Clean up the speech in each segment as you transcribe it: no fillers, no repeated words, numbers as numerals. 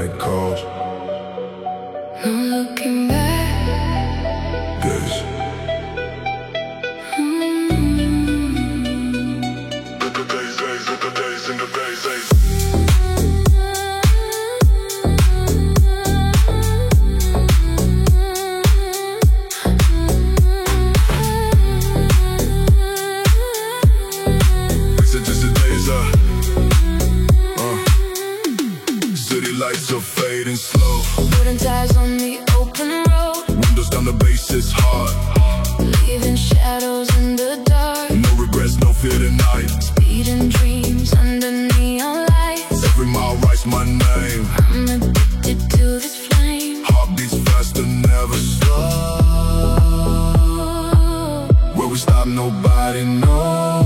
Midnight calls. No looking back. Days. City lights are fading slow. Wooden ties on the open road. Windows down, the bass is hard. Leaving shadows in the dark. No regrets, no fear tonight. Speeding dreams under neon lights. Every mile writes my name. I'm addicted to this flame. Heart beats faster, never stop. Where we stop, nobody knows.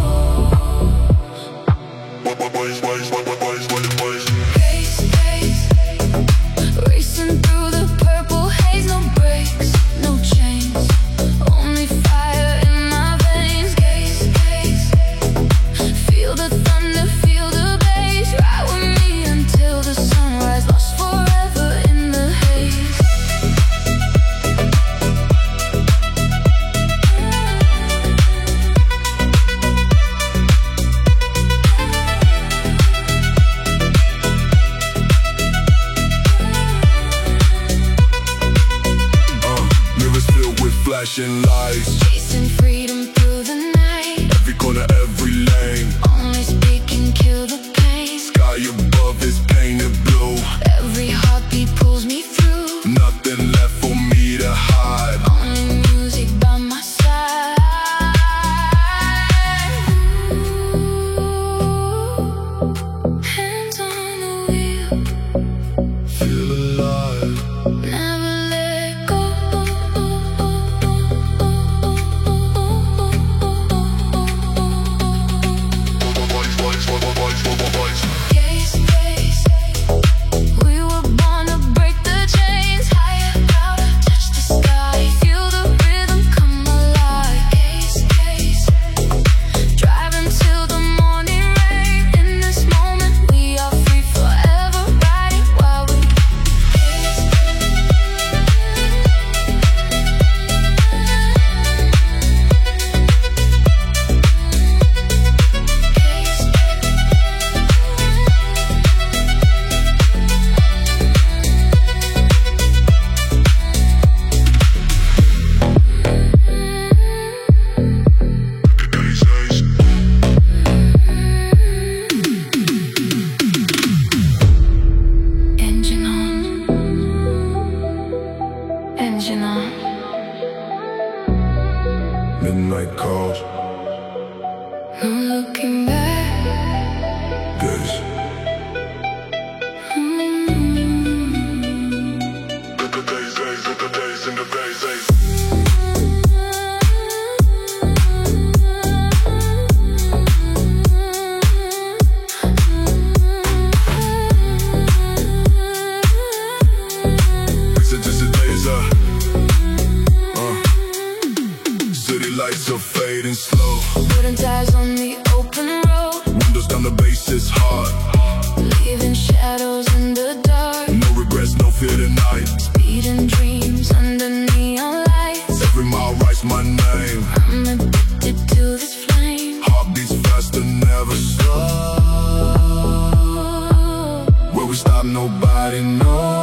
Pace, pace, racing through the purple haze. No brakes, no chains, only fire in my veins. Gaze, gaze, feel the thunder, feel the bass. Ride with me until the sunrise, lost forever in the haze. Mirrors filled with flashing lights. Chasing freedom through the night. Every corner, every lane. Only speak and kill the pain. Sky above is painted blue. Every heartbeat pulls me through. Nothing left for me to hide. Only music by my side. Hands on the wheel, Feel alive. never let go. Gaze, gaze, we were born to break the chains. Higher, louder, touch the sky. Feel the rhythm come alive. Gaze, gaze, driving till the morning rain. In this moment, we are free forever, riding while we gaze. Engine on, engine on. Midnight calls. No looking back. Days. City lights are fading slow. Wooden ties on the open road. Windows down, the bass is hard. Leaving shadows in the dark. No regrets, no fear tonight. Speeding dreams under neon lights. Every mile writes my name. I'm addicted to this flame. Heart beats faster, never stop. Where we stop, nobody knows.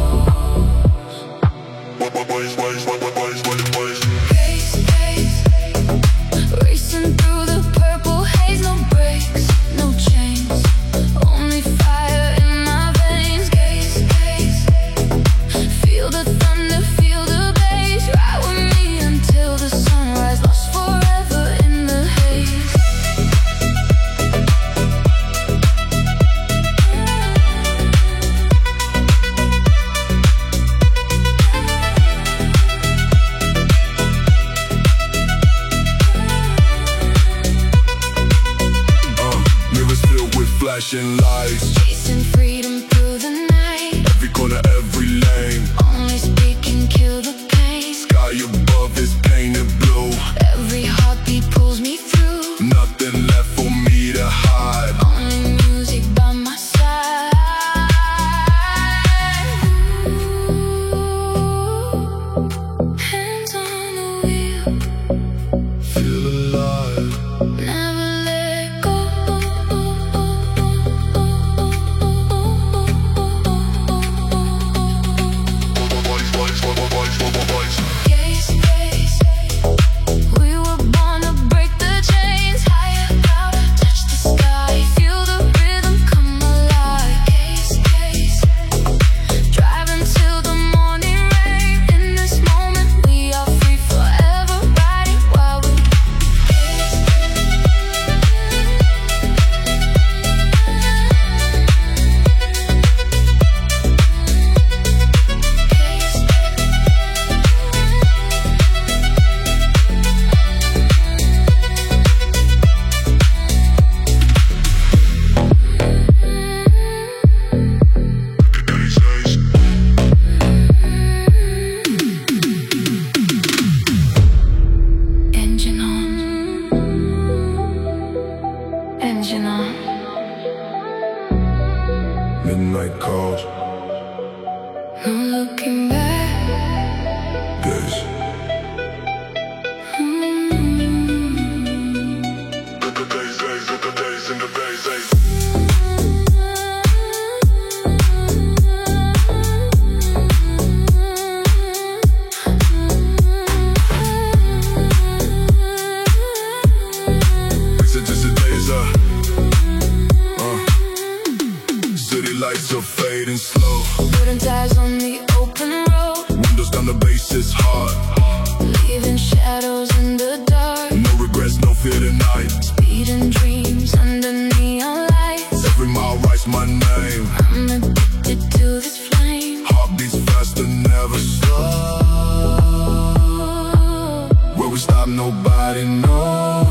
Pace, pace, racing through the purple haze. No brakes, no chains, only fire in my veins. Gaze, gaze, feel the thunder, feel the bass. Ride with me until the sunrise, lost forever in the haze. Mirrors filled with flashing lights. Chasing freedom through the night. Every corner, every lane. Only speak and kill the pain. Sky above is painted blue. Every heartbeat pulls me through. Nothing left for me to hide. Only music by my side. original. Midnight calls. No looking back. Days. City lights are fading slow. Putting tires on the open road. Windows down, the bass is hard. Leaving shadows in the dark. No regrets, no fear tonight. Speeding dreams under neon lights. Every mile writes my name. I'm addicted to this flame. Heart beats faster, never stop. Where we stop, nobody knows.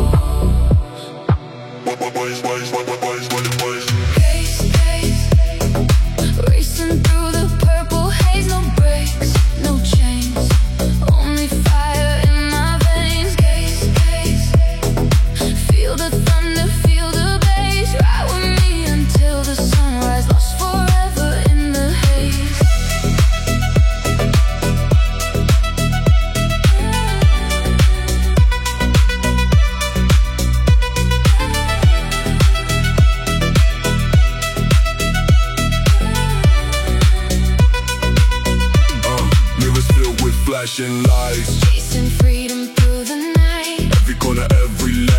Pace, pace, racing through the purple haze. No brakes, no chains, only fire in my veins. Gaze, gaze, feel the thunder, feel the bass. Ride with me until the sunrise, lost forever in the haze. Mirrors filled with flashing lights. Chasing freedom through the night. Every corner, every